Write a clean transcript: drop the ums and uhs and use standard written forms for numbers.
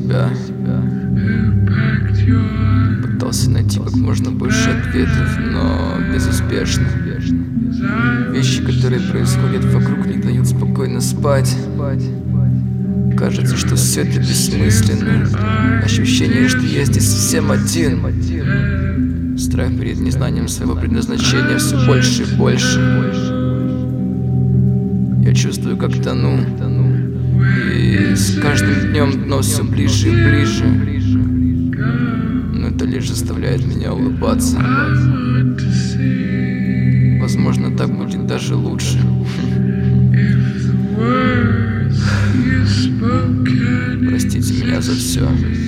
себя. Пытался найти как можно больше ответов, но безуспешно. Вещи, которые происходят вокруг, не дают спокойно спать. Кажется, что все это бессмысленно. Ощущение, что я здесь совсем один. Страх перед незнанием своего предназначения все больше и больше. Я чувствую, как тону, и с каждым днем дно все ближе и ближе. Но это лишь заставляет меня улыбаться. Возможно, так будет даже лучше. Простите меня за все.